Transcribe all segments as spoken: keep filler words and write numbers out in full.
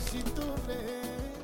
și tu vrei.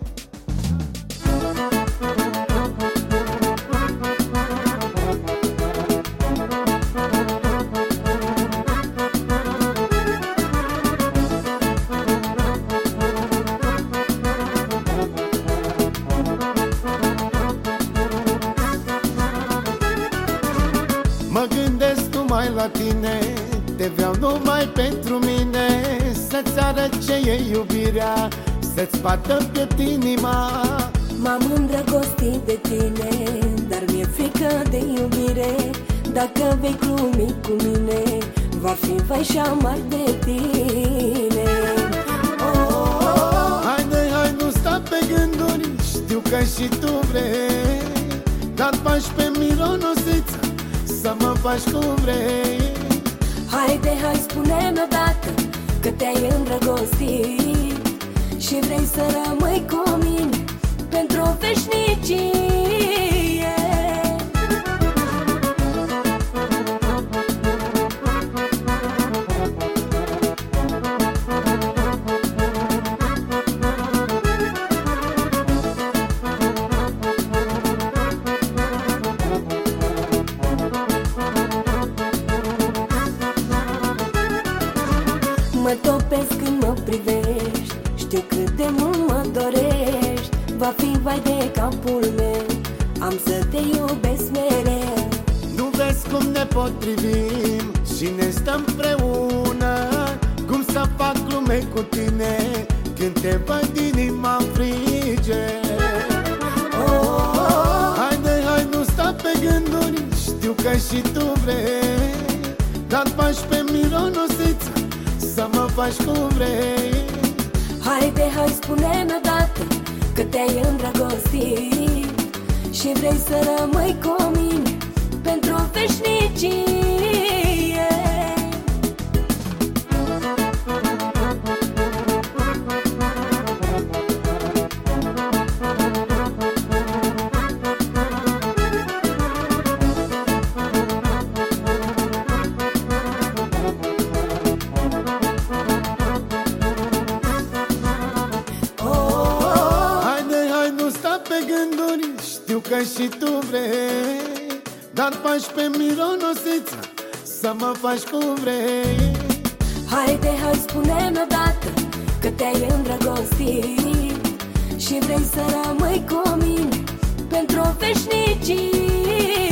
Mă gândesc numai la tine, te vreau numai pentru mine. Să-ți arăt ce e iubirea, să-ți bată piet inima. M-am îndrăgostit de tine, dar mi-e frică de iubire. Dacă vei glumi cu mine, va fi vai și amar de tine. oh, oh, oh. Haide, hai, nu sta pe gânduri, știu că și tu vrei. Dar faci pe mironosiță, să mă faci cum vrei. Haide, hai, spune-mi odată că te-ai îndrăgostit și vrei să rămâi cu mine pentru o veșnicie. Mă topesc când mă privești, știu cât de mult mă dorești. Va fi vai de capul meu, am să te iubesc mereu. Nu vezi cum ne potrivim și ne stăm împreună, cum să fac glume cu tine când te văd inima frige. oh, oh, oh. Haide, hai, nu sta pe gânduri, știu că și tu vrei. Dar faci pe mironosiță, să mă faci cum vrei. Haide, hai, spune-mi odată că te-ai îndrăgostit și vrei să rămâi cu mine pentru o veșnicie. Pe gânduri, știu că și tu vrei. Dar faci pe mironosiță, să mă faci cum vrei. Haide, hai, spune-mi odată că te-ai îndrăgostit și vrei să rămâi cu mine pentru o veșnicie.